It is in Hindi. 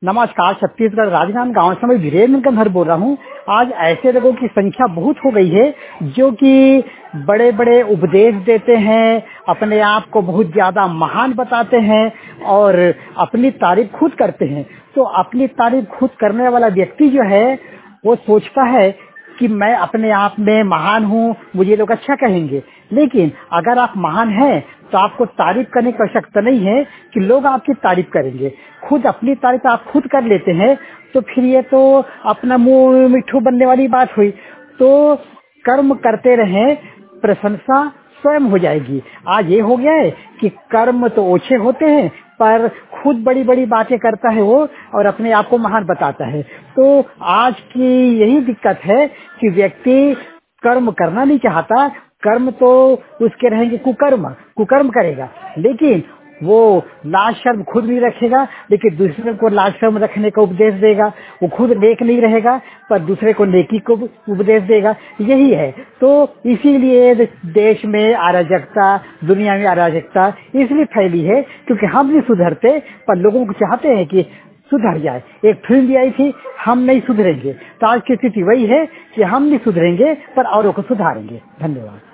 नमस्कार। छत्तीसगढ़ राजनांद गांव से मैं वीरेंद्र कंधर बोल रहा हूँ। आज ऐसे लोगों की संख्या बहुत हो गई है जो कि बड़े बड़े उपदेश देते हैं, अपने आप को बहुत ज्यादा महान बताते हैं और अपनी तारीफ खुद करते हैं। तो अपनी तारीफ खुद करने वाला व्यक्ति जो है वो सोचता है कि मैं अपने आप में महान हूँ, मुझे लोग अच्छा कहेंगे। लेकिन अगर आप महान हैं तो आपको तारीफ करने की आवश्यकता नहीं है कि लोग आपकी तारीफ करेंगे। खुद अपनी तारीफ आप खुद कर लेते हैं तो फिर ये तो अपना मुंह मिट्ठू बनने वाली बात हुई। तो कर्म करते रहें, प्रशंसा स्वयं हो जाएगी। आज ये हो गया है कि कर्म तो ओछे होते हैं पर खुद बड़ी बड़ी बातें करता है वो और अपने आप को महान बताता है। तो आज की यही दिक्कत है कि व्यक्ति कर्म करना नहीं चाहता। कर्म तो उसके रहेंगे कुकर्म, कुकर्म करेगा, लेकिन वो लाज शर्म खुद नहीं रखेगा, लेकिन दूसरे को लाज शर्म रखने का उपदेश देगा। वो खुद नेक नहीं रहेगा पर दूसरे को नेकी को उपदेश देगा। यही है। तो इसीलिए देश में अराजकता, दुनिया में अराजकता इसलिए फैली है क्योंकि हम नहीं सुधरते पर लोगों को चाहते हैं कि सुधर जाए। एक फिल्म भी आई थी, हम नहीं सुधरेंगे। तो आज की स्थिति वही है कि हम नहीं सुधरेंगे पर औरों को सुधारेंगे। धन्यवाद।